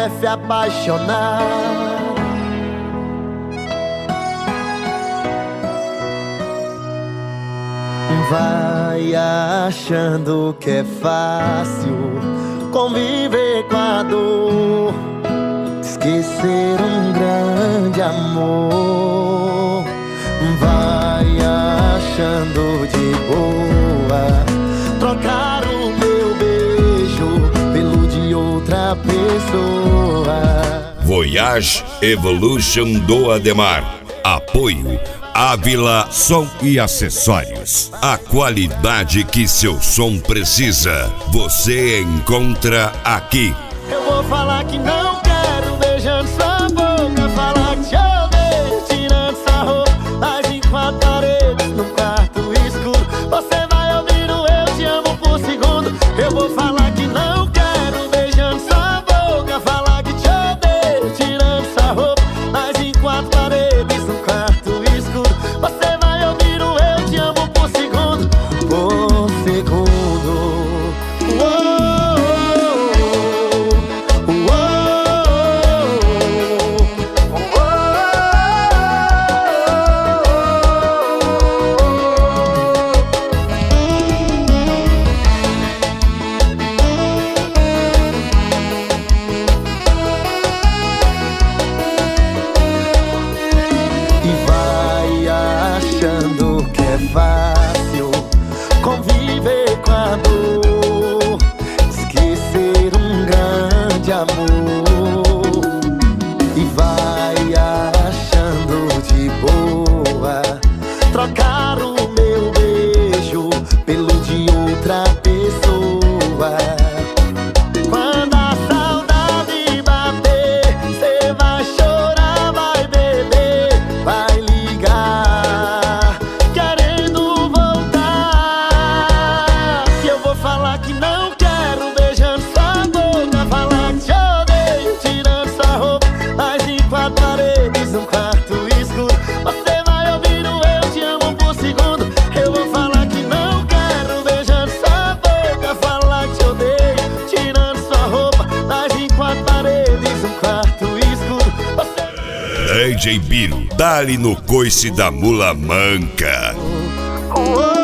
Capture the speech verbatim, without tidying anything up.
quer se apaixonar. Vai achando que é fácil conviver com a dor, esquecer um grande amor. Vai achando de boa trocar o meu beijo pelo de outra pessoa. Voyage Evolution do Ademar. Apoio Ávila Som e Acessórios. A qualidade que seu som precisa, você encontra aqui. Eu vou falar que não quero, beijando sua boca, falar que te odeio, tirando sua roupa, mas em quatro paredes, num quarto escuro, você vai ouvir o eu te amo por segundo. Eu vou falar que não quero, beijando sua boca, falar que te odeio, tirando sua roupa, mas em quatro paredes, num quarto escuro, você vai ouvir o eu te amo por segundo, por segundo. Uou. Achando que é fácil conviver com a dor, esquecer um grande amor. E vai achando de boa trocar o meu beijo pelo de outra pessoa. Quando a saudade bater, cê vai chorar, vai beber, vai ligar querendo voltar. E eu vou falar que não quero, beijando sua boca, falar que te odeio, tirando sua roupa, mas em quatro paredes, num quarto escuro, você vai ouvir o eu te amo por segundo. Eu vou falar que não quero, beijando sua boca, falar que te odeio, tirando sua roupa, mas em quatro paredes, num quarto escuro, você... D J Biro, dá-lhe no coice da mula manca. Oh, oh.